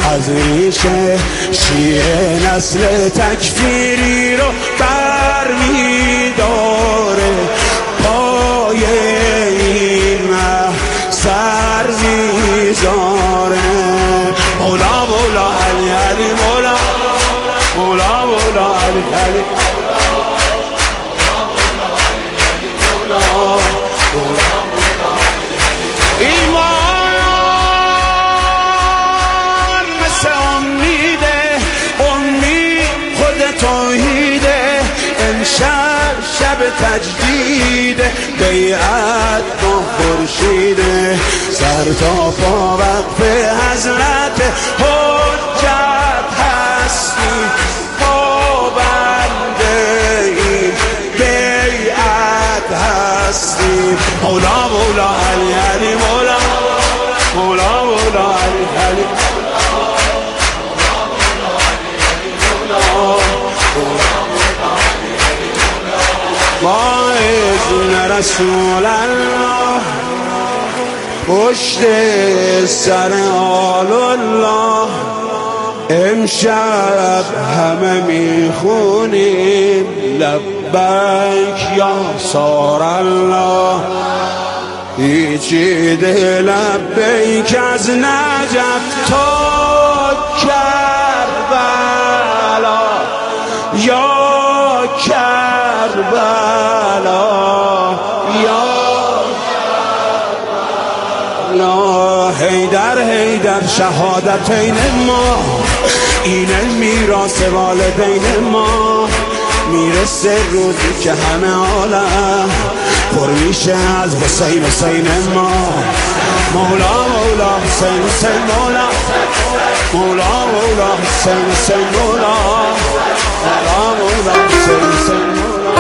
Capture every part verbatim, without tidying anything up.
از ریشه شیعه نسل تکفیری رو بر میداره، پای این سر میذاره. مولا مولا علی علی مولا مولا مولا علی علی ایمان مثل امیده، امید خود توحیده، امشب شب تجدیده، بیعت با خورشیده، سر تا پا وقف حضرت حجت هستی، پابنده این بیعت هستی. مولا مولا علی علی مولا مولا مولا علی علی با اذن رسول الله پشت سر آل الله امشب همه میخونیم لبیک یا سار الله. پیچیده لبیک از نجف تا کربلا، یا کربلا یا کربلا. حیدر حیدر شهادتین ما، اینه میراث والدین ما، میرسه روزی که همه عالم پر میشه از حسین حسین ما. مولا مولا حسین حسین مولا مولا مولا حسین حسین مولا مولا مولا حسین حسین مولا.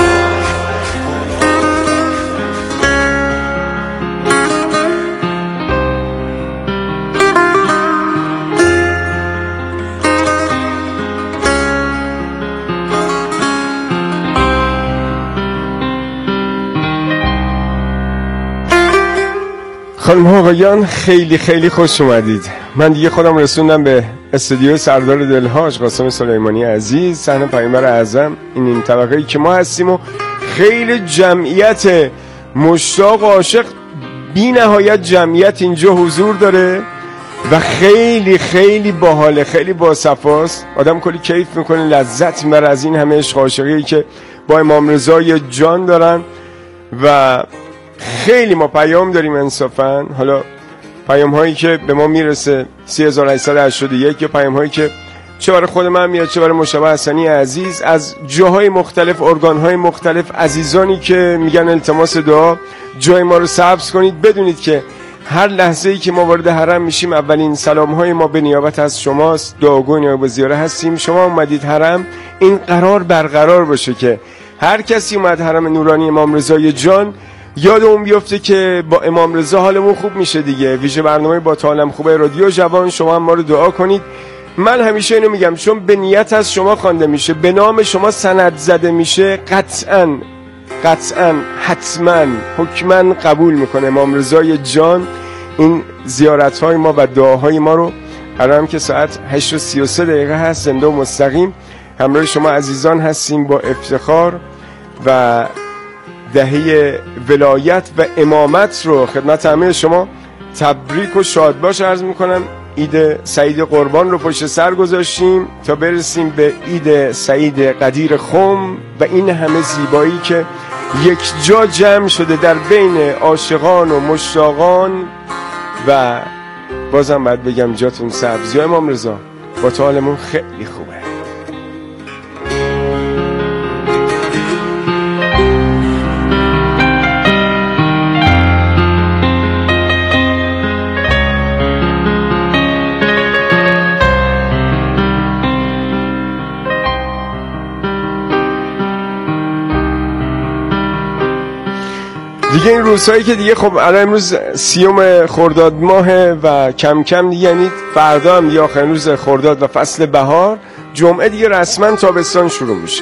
خانم ها آقایان خیلی خیلی خوش اومدید. من دیگه خودم رسوندم به استودیو سردار دلها حاج قاسم سلیمانی عزیز، صحن پیامبر اعظم، این این طبقه‌ای که ما هستیم و خیلی جمعیت مشتاق و عاشق، بی نهایت جمعیت اینجا حضور داره و خیلی خیلی باحاله، خیلی باصفاست، آدم کلی کیف میکنه، لذت میبره از این همه عشق عاشقی که با امام رضای جان دارن. و خیلی ما پیام داریم انصافا، حالا پیام هایی که به ما میرسه سه هزار و هشتصد و هشتاد و یک یا پیام هایی که چه برای خود من میاد چه برای مشتبه حسنی عزیز از جاهای مختلف، ارگان های مختلف، عزیزانی که میگن التماس دعا جای ما رو سبز کنید. بدونید که هر لحظه ای که ما وارد حرم میشیم اولین سلام های ما به نیابت از شماست، دعاگوی نیابت زیاره هستیم. شما اومدید حرم، این قرار برقرار باشه که هر کسی اومد حرم نورانی امام رضای جان یاد اون بیفته که با امام رضا حالمون خوب میشه دیگه. ویژه برنامه با تعالم خوبه رادیو جوان، شما هم ما رو دعا کنید. من همیشه اینو میگم چون به نیت از شما خوانده میشه، به نام شما سند زده میشه، قطعاً قطعاً حتماً حکماً قبول میکنه امام رضای جان این زیارت های ما و دعاهای ما رو. الان که ساعت هشت و سی و سه دقیقه هست، زنده و مستقیم همراه شما عزیزان هستیم با افتخار و دهه ولایت و امامت رو خدمت همه شما تبریک و شادباش عرض میکنم. عید سعید قربان رو پشت سر گذاشتیم تا برسیم به عید سعید قدیر خم و این همه زیبایی که یک جا جمع شده در بین عاشقان و مشتاقان. و بازم باید بگم جاتون سبز یا امام رضا با تو حالمون خیلی خوبه. دیگه این روزهایی که دیگه خب الان امروز سیوم خرداد ماه و کم کم دیگه، یعنی فردا هم دیگه آخرین روز خرداد و فصل بهار، جمعه دیگه رسما تابستان شروع میشه.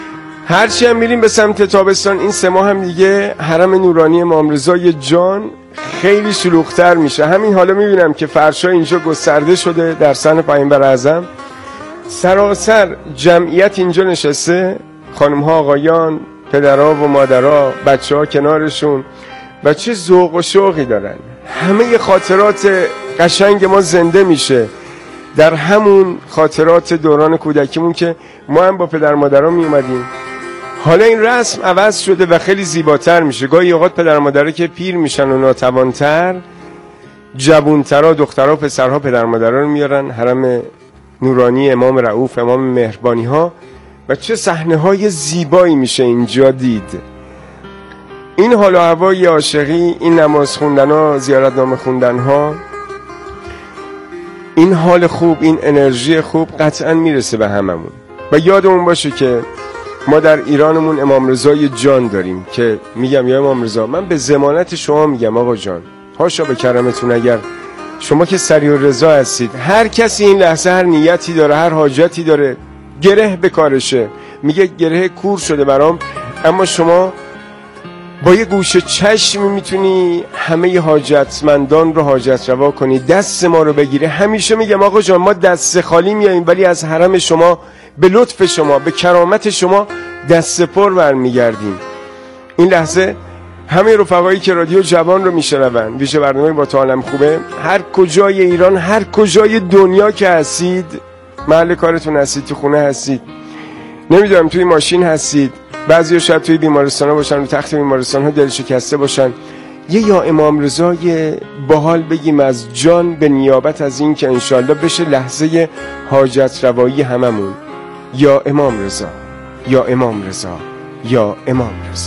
هرچی هم میریم به سمت تابستان، این سه ماه هم دیگه حرم نورانی امام رضای جان خیلی شلوغ‌تر میشه. همین حالا میبینم که فرشا اینجا گسترده شده در صحن پیامبر اعظم، سراسر جمعیت اینجا نشسته، خانم‌ها، آقایان، پدرها و مادرها، بچه‌ها کنارشون، و چه ذوق و شوقی دارن. همه خاطرات قشنگ ما زنده میشه در همون خاطرات دوران کودکیمون که ما هم با پدر مادرها می اومدیم. حالا این رسم عوض شده و خیلی زیباتر میشه. گاهی اوقات پدر مادرها که پیر میشن و ناتوانتر، جوانترها، دخترها، پسرها پدر مادرها رو میارن حرم نورانی امام رؤوف، امام مهربانی ها، و چه صحنه های زیبایی میشه اینجا دید. این حال و هوای عاشقی، این نماز خوندن ها، زیارت نامه خوندن ها، این حال خوب، این انرژی خوب قطعا میرسه به هممون. و یادمون باشه که ما در ایرانمون امام رضای جان داریم که میگم یا امام رضا، من به ضمانت شما میگم آقا جان، هاشا به کرمتون، اگر شما که سریع رضا هستید، هر کسی این لحظه هر نیتی داره، هر حاجتی داره، گره به کارشه، میگه گره کور شده برام، اما شما با یه گوشه چشم میتونی همه حاجتمندان رو حاجت روا کنی، دست ما رو بگیره. همیشه میگم آقا جان، ما دست خالی میاییم ولی از حرم شما به لطف شما، به کرامت شما دست پر برمیگردیم. این لحظه همه رفقایی که رادیو جوان رو میشنون، ویژه برنامه با تو عالم خوبه، هر کجای ایران، هر کجای دنیا که هستید، محل کارتون هستید، تو خونه هستید، نمیدونم توی ماشین هستید، بعضی شاید توی بیمارستان ها باشن، رو تخت بیمارستان ها دل شکسته باشن، یه یا امام رضا یه باحال بگیم از جان، به نیابت از این که انشالله بشه لحظه حاجت روایی هممون. یا امام رضا، یا امام رضا، یا امام رضا.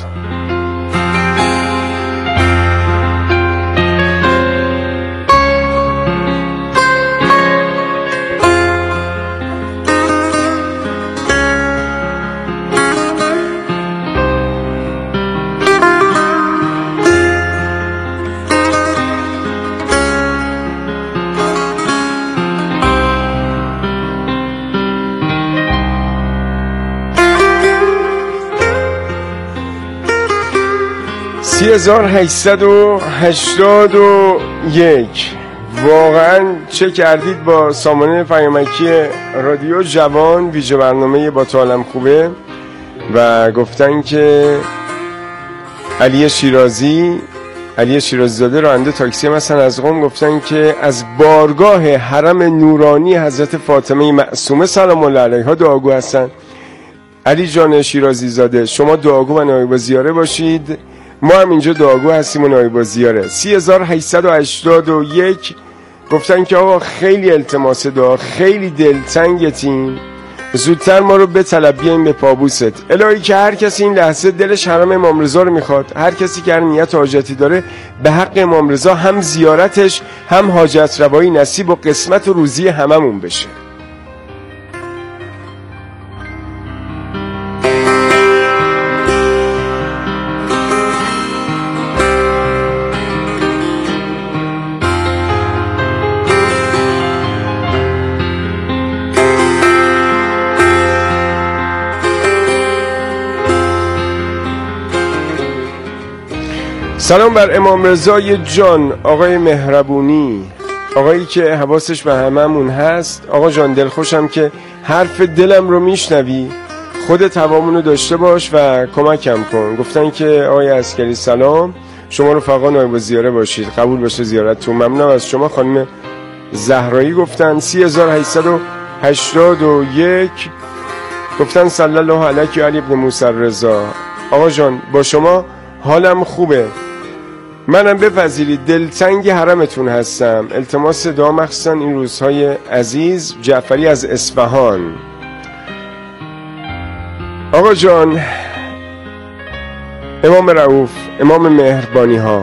سی هزار و هشتصد و هشتاد و یک. واقعا چه کردید با سامانه پیامکی رادیو جوان، ویژه برنامه با تو عالم خوبه، و گفتن که علی شیرازی علی شیرازی زاده راننده تاکسی هم هستن از قم، گفتن که از بارگاه حرم نورانی حضرت فاطمه معصومه سلام الله علیها دعاگو هستن. علی جان شیرازی زاده، شما دعاگو و نایب زیاره باشید، ما هم اینجا دعاگو هستیم و نایب زیاره. سی هزار و هشتصد و هشتاد و یک گفتن که آقا خیلی التماس دعا، خیلی دلتنگتیم، زودتر ما رو به طلب بیاییم به پابوست. الهی که هر کسی این لحظه دلش حرم امام رضا رو میخواد، هر کسی که هر نیت حاجتی داره، به حق امام رضا هم زیارتش هم حاجت روایی نصیب و قسمت و روزی هممون بشه. سلام بر امام رضای جان، آقای مهربونی، آقایی که حواسش به هممون هست. آقا جان دلخوشم که حرف دلم رو میشنوی، خودت هوامونو داشته باش و کمکم کن. گفتن که آقای عسکری سلام، شما رفقا نایب زیاره باشید، قبول بشه زیارتتون. ممنونم از شما. خانم زهرایی گفتن سی هزار و هشتصد و هشتاد و یک گفتن صلی الله علیک علی ابن موسی رضا. آقا جان با شما حالم خوبه، منم بپذیرید دلتنگ حرمتون هستم. التماس دعا مخصوصا این روزهای عزیز. جعفری از اصفهان. آقا جان امام رؤوف، امام مهربانی ها،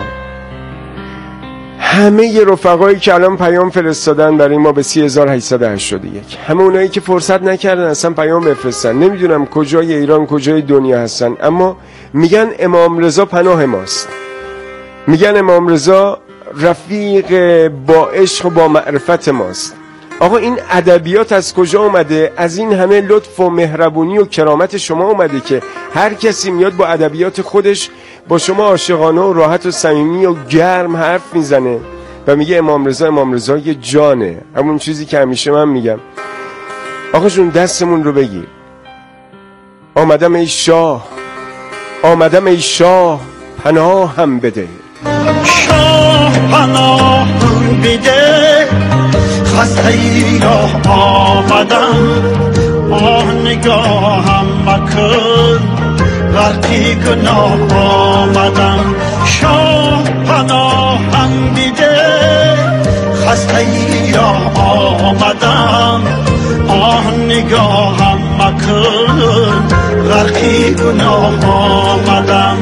همه رفقایی که الان پیام فرستادن برای ما به سی هزار و هشتصد و هشتاد و یک، همه اونایی که فرصت نکردن اصلا پیام بفرستن، نمیدونم کجای ایران کجای دنیا هستن، اما میگن امام رضا پناه ماست، میگن امام رضا رفیق با عشق و با معرفت ماست. آقا این ادبیات از کجا اومده؟ از این همه لطف و مهربونی و کرامت شما اومده که هر کسی میاد با ادبیات خودش با شما عاشقانه و راحت و صمیمی و گرم حرف میزنه و میگه امام رضا امام رضا یه جانه. همون چیزی که همیشه من میگم، آقا جون دستمون رو بگیر. آمدم ای شاه، آمدم ای شاه، پناه هم بده. شاه پناه هم بده، خسته ای را آمدم. آه نگاهم مکن، غرقی گناه آمدم. شاه پناه هم بده، خسته ای را آمدم. آه نگاهم مکن، غرقی گناه آمدم.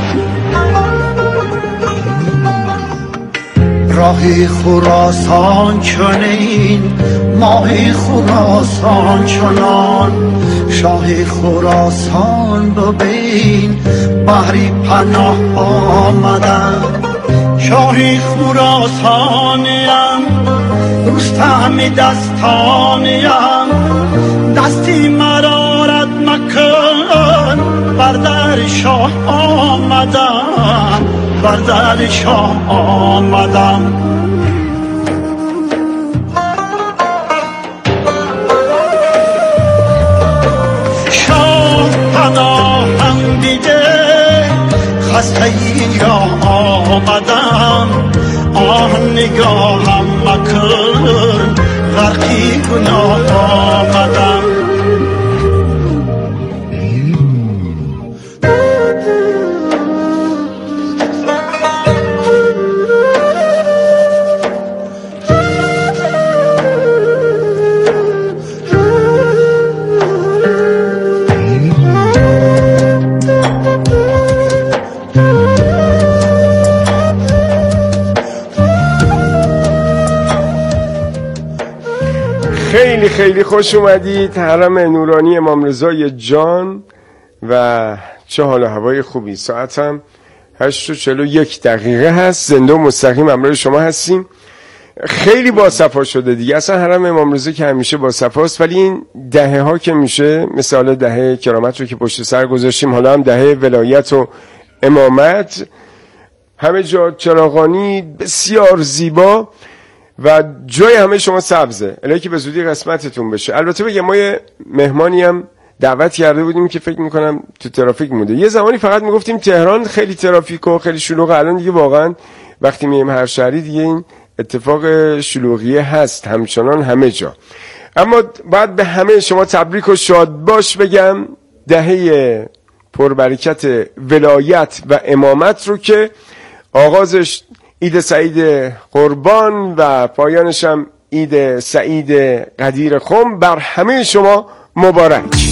راهی خراسان چنین، ماهی خراسان چنان. شاهی خراسان ببین، بحری پناه آمدم. شاهی خراسانیم، رستم دستانیم. دستی مرا رد مکن، بر در شاه آمدم، بر در شاه آمدم. شاه پناهم دیده، خسته ای را آمدم. آه نگاهم مکن، غرقی گناه آمدم. خیلی خیلی خوش اومدید. حرم نورانی امام رضای جان و چه حال و هوای خوبی. ساعت هم هشت و چهل و یک دقیقه هست. زنده و مستقیم همراه شما هستیم. خیلی با صفا شده دیگه. اصلا حرم امام رضا که همیشه با صفاست، ولی این دهه ها که میشه، مثال دهه کرامت رو که پشت سر گذاشتیم، حالا هم دهه ولایت و امامت، همه جا چراغانی بسیار زیبا و جای همه شما سبزه. الهی که به زودی قسمتتون بشه. البته بگم ما یه مهمانی هم دعوت کرده بودیم که فکر میکنم تو ترافیک مونده. یه زمانی فقط میگفتیم تهران خیلی ترافیک و خیلی شلوغه. الان دیگه واقعا وقتی میایم هر شهری دیگه این اتفاق شلوغیه هست همچنان همه جا. اما باید به همه شما تبریک و شاد باش بگم. دهه پربرکت ولایت و امامت رو که آغازش عید سعید قربان و پایانش هم عید سعید قدیر خم بر همه شما مبارک.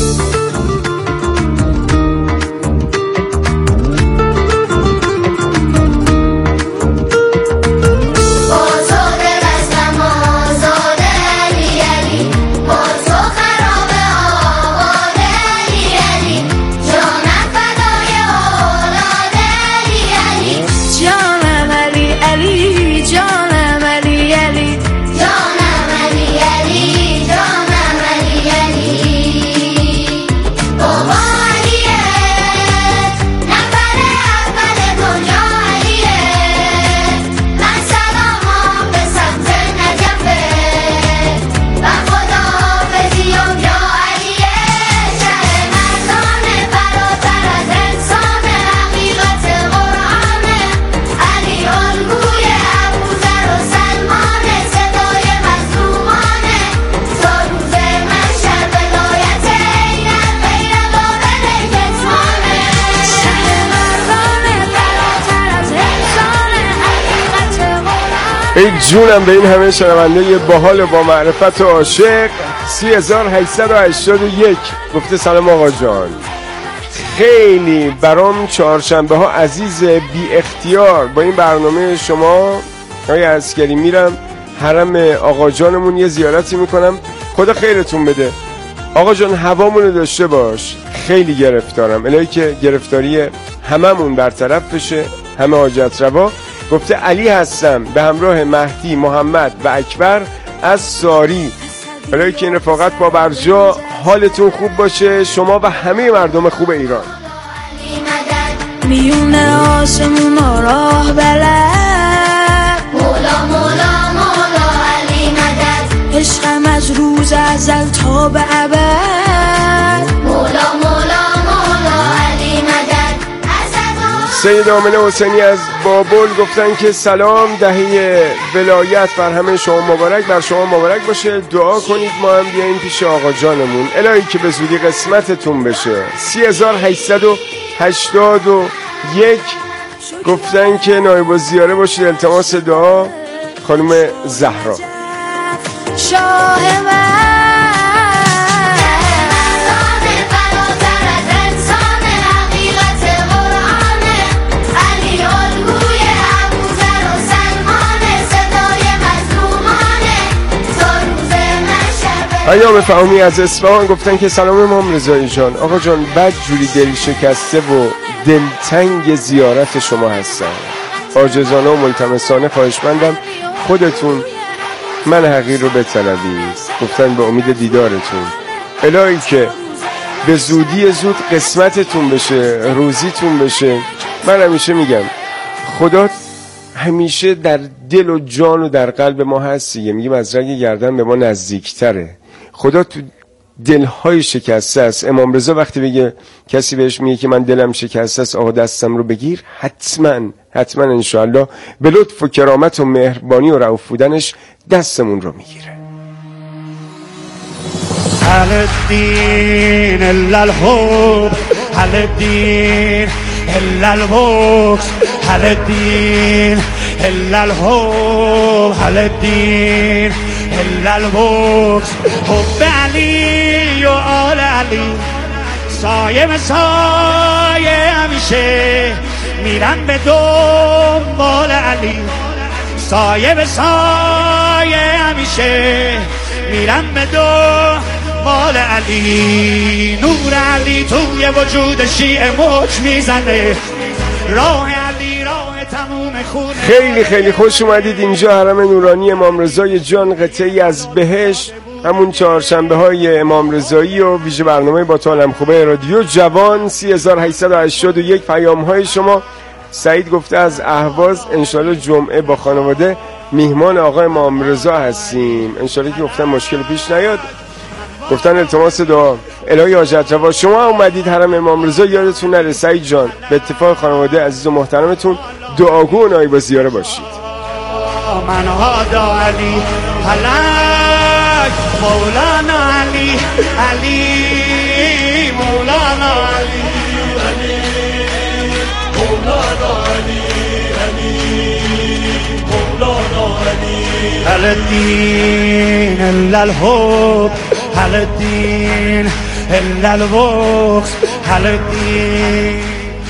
ای جونم به این همه شنونده باحال و با معرفت و عاشق. سی هزار و هشتصد و هشتاد و یک گفته سلام آقا جان. خیلی برام چهارشنبه ها عزیز بی اختیار با این برنامه شما آقای عسکری میرم حرم آقا جانمون یه زیارتی میکنم. خدا خیرتون بده آقا جان. هوامونو داشته باش. خیلی گرفتارم. الهی که گرفتاری هممون برطرف بشه، همه حاجت روا. گفته علی هستم به همراه مهدی، محمد و اکبر از ساری. برای که این رفاقت با برجا حالتون خوب باشه، شما و همه مردم خوب ایران. میونه آسمون راه بلد، مولا مولا مولا علی مدد، عشقم از روز ازل تا به ابد، مولا مولا مولا علی مدد. سید آمنه حسینی از بابل گفتن که سلام، دهه ولایت بر همه شما مبارک، بر شما مبارک باشه، دعا کنید ما هم بیاییم پیش آقا جانمون، الهی که به زودی قسمتتون بشه. سی هزار و هشتصد و هشتاد و یک گفتن که نایب الزیاره باشید، التماس دعا خانم زهرا. شاه من ایام فهمی از اصفهان گفتن که سلام امام رضایی جان، آقا جان بد جوری دل شکسته و دلتنگ زیارت شما هستم، عاجزانه و ملتمسانه خواهشمندم خودتون من حقیر رو بطلبید، گفتن به امید دیدارتون، الهی که به زودی زود قسمتتون بشه، روزیتون بشه. من همیشه میگم خدا همیشه در دل و جان و در قلب ما هستیه، میگیم از رگ گردن به ما نزدیکتره، خدا تو دلهای شکسته است. امام رضا وقتی بگه کسی بهش میگه که من دلم شکسته است آقا دستم رو بگیر، حتما حتما انشاءالله به لطف و کرامت و مهربانی و رؤوف بودنش دستمون رو میگیره. هل الدین الا الحب، هل الدین الا البغض، هل الدین الا الحب، هل الدین الا البغض، حب علی و آل علی، سایه به سایه همیشه میرن به دنبال علی، سایه به سایه همیشه میرن به دنبال علی، نور علی توی وجود شیعه موج میزنه، راه علی راه تموم خونه. خیلی خیلی خوش اومدید اینجا حرم نورانی امام رضای جان، قطعی از بهشت، همون چهارشنبه های امام رضایی و ویژه برنامه با تالم خوبه رادیو جوان. سی هزار و هشتصد و هشتاد و یک پیام های شما. سعید گفته از اهواز انشالله جمعه با خانواده میهمان آقا امام رضا هستیم، انشالله که گفتن مشکل پیش نیاد، گفتن التماس دعا الهی حاجت روا. شما اومدید حرم امام رضا، یادتون نره سعید جان به اتفاق خانواده عزیز و محترمتون دعاگو و نایب الزیاره باشید. من هادا علی فلک مولانا علی، علی مولانا علی، علی مولانا علی، علی مولانا علی، هل الدین الا الحب، هل الدین الا البغض، هل الدین.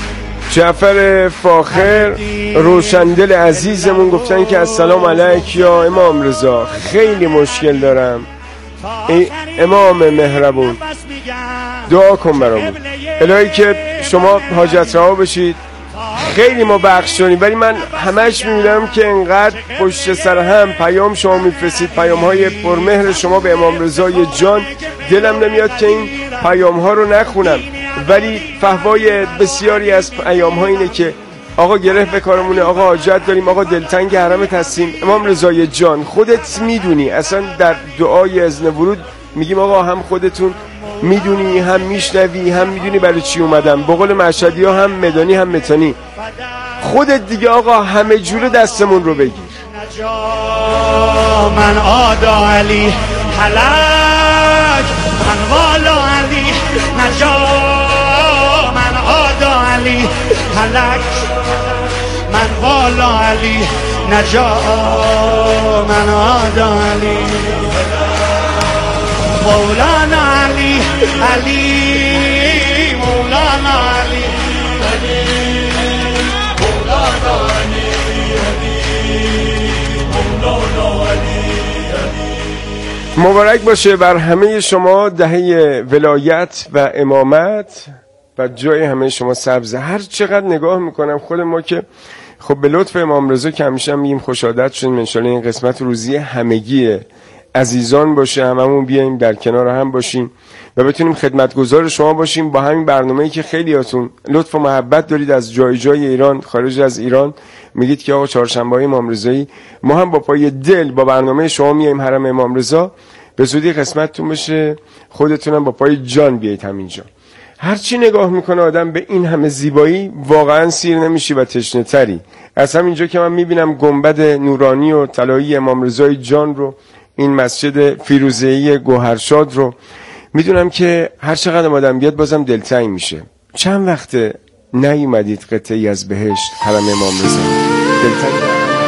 جعفر فاخر روشندل عزیزمون گفتن که السلام علیک یا امام رضا، خیلی مشکل دارم ای امام مهربون، دعا کن برامون، الهی که شما حاجت رها بشید. خیلی ما بخش شدیم ولی من همش میبینم که انقدر پشت سر هم پیام شما میفرستید، پیام های پرمهر شما به امام رضای جان، دلم نمیاد که این پیام ها رو نخونم، ولی فحوای بسیاری از پیام ها اینه که آقا گره به کارمونه، آقا حاجت داریم، آقا دلتنگ حرمت هستیم. امام رضای جان خودت میدونی، اصلا در دعای اذن ورود میگیم آقا هم خودتون میدونی، هم میشنوی، هم میدونی برای چی اومدم، به قول مشهدی ها هم مدانی هم متانی، خودت دیگه آقا همه جوره دستمون رو بگیر. من آدا علی حلک، من والا علی نجا، من آدا علی حلک، من والا علی نجا، من آدا علی مولانا علی، علی مولانا علی، علی مولانا علی، علی مولانا علی. مبارک باشه بر همه شما دهه ولایت و امامت و جای همه شما سبزه. هر چقدر نگاه میکنم خود ما که خب به لطف امام رضا که همیشه میگیم خوش عادت شدیم، انشالله این قسمت روزی همگیه، عزیزان باشه، هممون بیایم در کنار هم باشیم و بتونیم خدمتگزار شما باشیم با همین برنامه‌ای که خیلیاتون لطف و محبت دارید از جای جای ایران، خارج از ایران میگید که آقا چهارشنبه‌های امام رضایی. ما هم با پای دل با برنامه شما میایم حرم امام رضا، به زودی قسمتتون بشه خودتونم با پای جان بیایید همینجا. هرچی نگاه میکنه آدم به این همه زیبایی واقعا سیر نمیشی و تشنه تری. از همینجا که من میبینم گنبد نورانی و طلایی امام رضای جان رو، این مسجد فیروزه‌ای گوهرشاد رو، میدونم که هر چقدر آدم بیاد بازم دلتنگ میشه. چند وقته نیومدید قطعی از بهشت حرم امام رضا؟ دلتنگ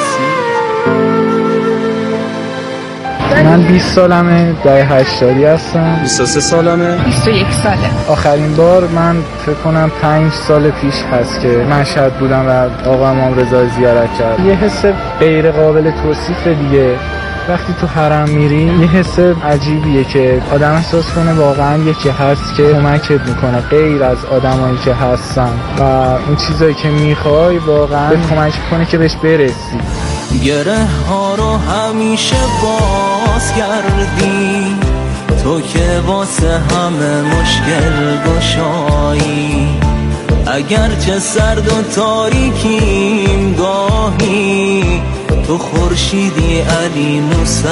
من بیست سالمه، دهه هشتادی هستم. بیست و سه سالمه. بیست و یک ساله. آخرین بار من فکر کنم پنج سال پیش هست که مشهد بودم و آقا امام رضا زیارت کرد. یه حس غیر قابل توصیف دیگه. وقتی تو حرم میری یه حس عجیبیه که آدم احساس کنه واقعا یکی هست که کمکت میکنه غیر از آدمایی که هستن و اون چیزایی که میخوای واقعا به کمک کنه که بهش برسی. گره ها رو همیشه باز کردی، تو که واسه همه مشکل گشایی. اگرچه سرد و تاریکیم گاهی، تو خورشیدی علی موسی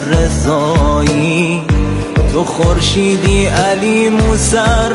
رضایی، تو خورشیدی علی موسی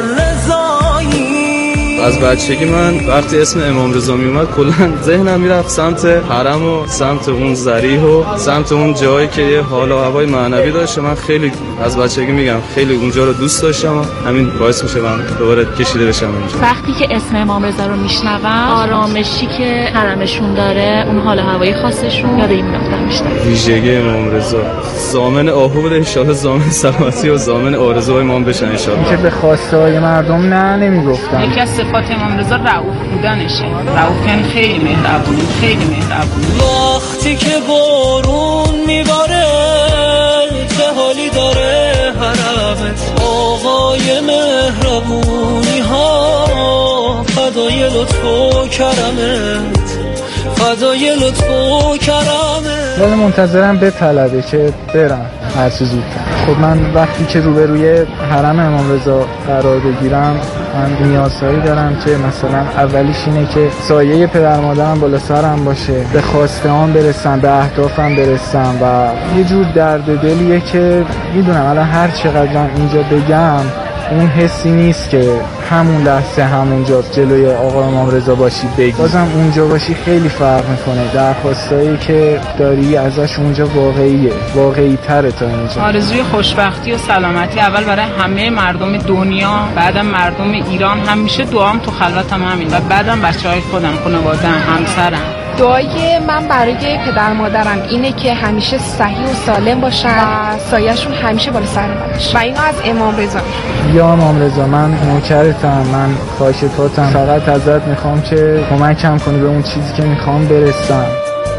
رضایی. از بچگی من وقتی اسم امام رضا می اومد کلا ذهنم میرفت سمت حرم و سمت اون ضریح و سمت اون جایی که یه حال و هوای معنوی داشته. من خیلی از بچگی میگم خیلی اونجا رو دوست داشتم و همین باعث میشه من دوباره کشیده بشم اونجا. وقتی که اسم امام رضا رو میشنوم، آرامشی که حرمشون داره، اون حال هوای خاصشون یاد این میافتم میشنم. ویژگی امام رضا ضامن آهو بده، ان شاءالله ضامن سلامتی و ضامن آرزوهای ما بشن ان شاءالله. که به خواسته های مردم نه نمیگفتن. یکی از صفات امام رضا رؤوف بودنشه. رؤوف یعنی خیلی مهربون، خیلی مهربون. وقتی که بارون میباره چه حالی داره حرمت، آقای مهربونی ها فدای لطف و کرمت، فدای لطف و کرمت. ولی منتظرم به طلبه که برم هر چه زودتر. خب من وقتی که روبروی حرم امام رضا قرار بگیرم من نیازهایی دارم که مثلا اولیش اینه که سایه پدر مادرم بالا سرم باشه، به خواسته هام برسم، به اهدافم برسم و یه جور درد دلیه که میدونم الان هر چقدر اینجا بگم اون حسی نیست که همون لحظه همونجا جلوی آقا امام رضا باشی بگی. بازم اونجا باشی خیلی فرق میکنه. درخواستایی که داری ازش اونجا واقعیه، واقعی تره تا اینجا. آرزوی خوشبختی و سلامتی اول برای همه مردم دنیا، بعدم مردم ایران. همیشه دعام تو خلوتم همین و بعدم بچهای خودم، خانواده‌ام، همسرم. دعای من برای پدر مادرم اینه که همیشه صحیح و سالم باشن و سایه‌شون همیشه بالا سر من باشه و اینو از امام رضا. یا امام رضا من نوکرتم، من خاک پاتم، فقط ازت میخوام که کمکم کنی به اون چیزی که میخوام برسم.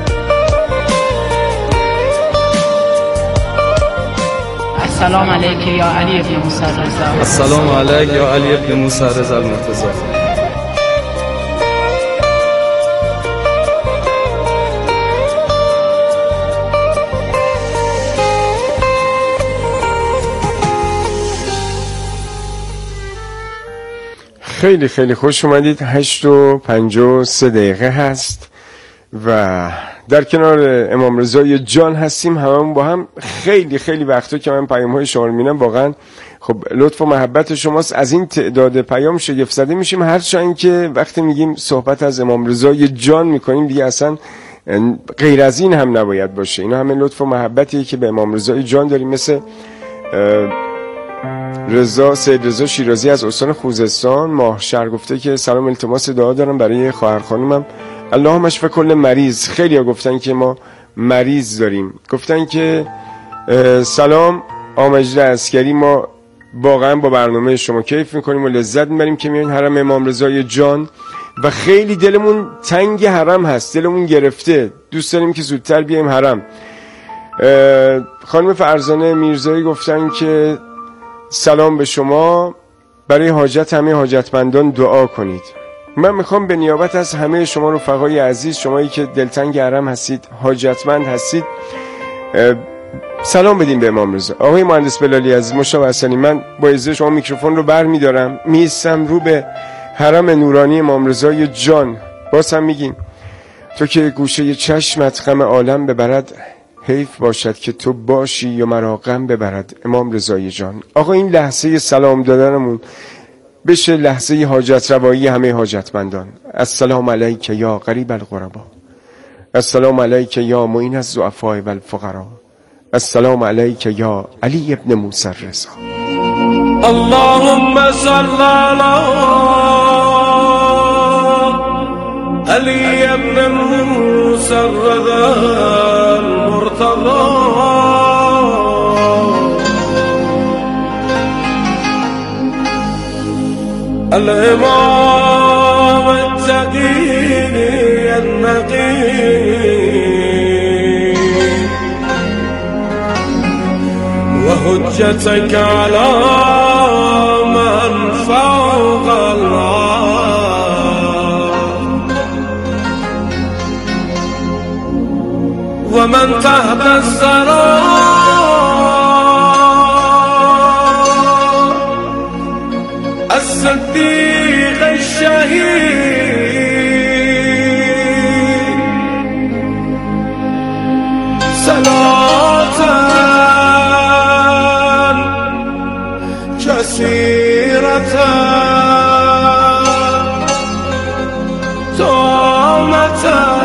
السلام علیک یا علی ابن موسی رضا. السلام علیک یا علی ابن موسی رضا المرتضی. خیلی خیلی خوش اومدید. هشت و پنجاه و سه دقیقه هست و در کنار امام رضای جان هستیم هممون با هم. خیلی خیلی وقتا که من پیام های شما رو میبینم واقعا خب لطف و محبت شماست. از این تعداد پیام شگفت زده میشیم، هرچند که وقتی میگیم صحبت از امام رضای جان میکنیم دیگه اصلا غیر از این هم نباید باشه. اینا همه لطف و محبتیه که به امام رضای جان داریم. مثل رضا سید رضا شیرازی از استان خوزستان ماه شهر گفته که سلام، التماس دعا دارم برای خواهر خانومم، اللهم اشف کل مریض. خیلی ها گفتن که ما مریض داریم. گفتن که سلام آقا مجید عسکری، ما واقعا با برنامه شما کیف میکنیم و لذت میبریم که میایین حرم امام رضای جان و خیلی دلمون تنگ حرم هست، دلمون گرفته، دوست داریم که زودتر بیایم حرم. خانم فرزانه میرزایی گفتن که سلام به شما، برای حاجت همه حاجتمندان دعا کنید. من میخوام به نیابت از همه شما رفقای عزیز، شمایی که دلتنگ حرم هستید، حاجتمند هستید، سلام بدیم به امام رضا. آقای مهندس بلالی عزیز، مشتاق حسنی، من با اجازه شما میکروفون رو بر میدارم، میستم رو به حرم نورانی امام رضای جان. باز هم میگیم تو که گوشه چشمت غم عالم ببرد، حیف باشد که تو باشی یا مرا غم ببرد. امام رضای جان. آقا این لحظه سلام دادنمون بشه لحظه حاجت روایی همه حاجتمندان. السلام علیک یا غریب الغربا، السلام علیک یا معین الضعفاء و الفقرا، السلام علیک یا علی ابن موسی الرضا. اللهم صل علی علی ابن موسی الرضا المرتضى الإمام التقي النقي وحجتك على من فوق الأرض ومن تحت الثرى الصديق الشهيد صلاة كثيرة تامة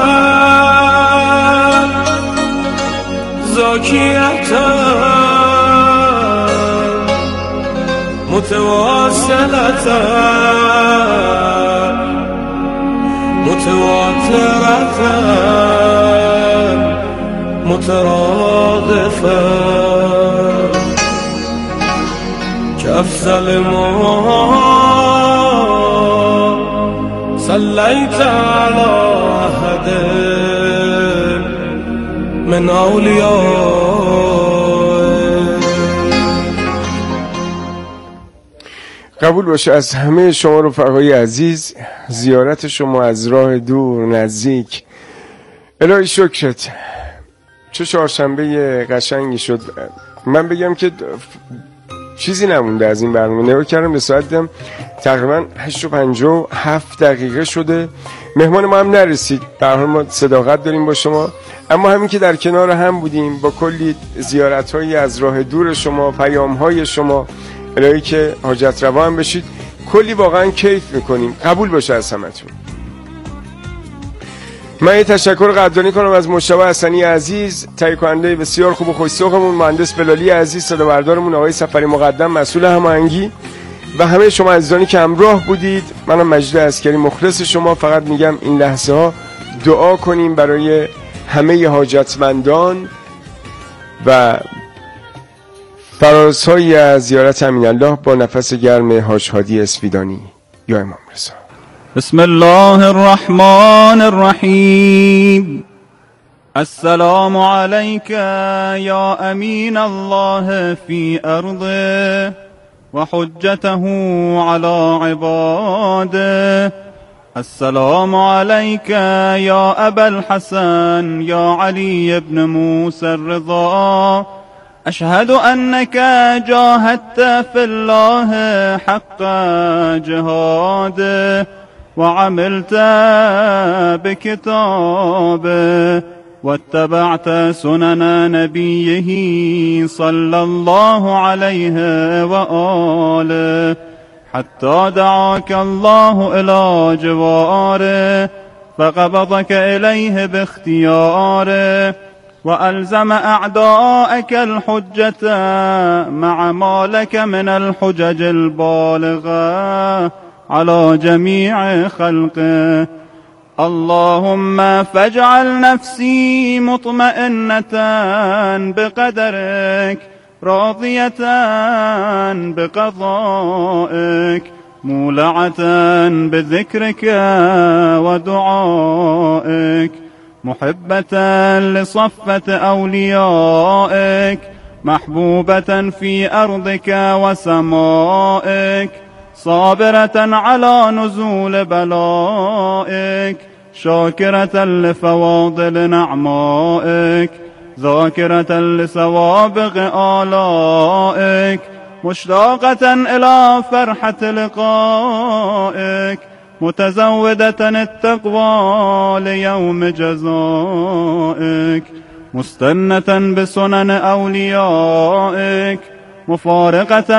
زاكية متواصلة متواترة مترادفة كأفضل ما صليت على أحد من أولياء. قبول باشه از همه شما رفقای عزیز، زیارت شما از راه دور نزدیک. الهی شکرت، چه چهارشنبه قشنگی شد. من بگم که چیزی نمونده از این برنامه. نگاه کردم به ساعت، دیدم تقریبا هشت و پنجاه و هفت دقیقه شده. مهمان ما هم نرسید. در حال ما صداقت داریم با شما، اما همین که در کنار هم بودیم با کلی زیارت‌های از راه دور شما، پیام‌های شما، الهی که حاجت روا هم بشید، کلی واقعا کیف میکنیم. قبول باشه از همتون. من یه تشکر قدردانی کنم از مشتاق حسنی عزیز، تهیه کننده بسیار خوب و خوش‌ذوقمون، مهندس بلالی عزیز، صدابردارمون آقای سفری مقدم مسئول هماهنگی، و همه شما عزیزانی که همراه بودید. منم مجید عسکری مخلص شما. فقط میگم این لحظه ها دعا کنیم برای همه حاجتمندان و فرازهایی از زیارت امین الله با نفس گرم حاج هادی اسفیدانی یا امام رضا. بسم الله الرحمن الرحیم. السلام علیک یا امین الله فی ارضه و حجته علی عباده. السلام علیک یا ابا الحسن یا علی ابن موسی الرضا. اشهد انك جاهدت في الله حق جهاده وعملت بكتابه واتبعت سنن نبيه صلى الله عليه وآله حتى دعاك الله إلى جواره فقبضك إليه باختياره وألزم أعداءك الحجة مع ما لك من الحجج البالغة على جميع خلقه. اللهم فاجعل نفسي مطمئنة بقدرك راضية بقضائك مولعة بذكرك ودعائك محبة لصفة أوليائك محبوبة في أرضك وسمائك صابرة على نزول بلائك شاكرة لفواضل نعمائك ذاكرة لسوابق آلائك مشتاقة إلى فرحة لقائك متزودة التقوى ليوم جزائك مستنة بسنن أوليائك مفارقة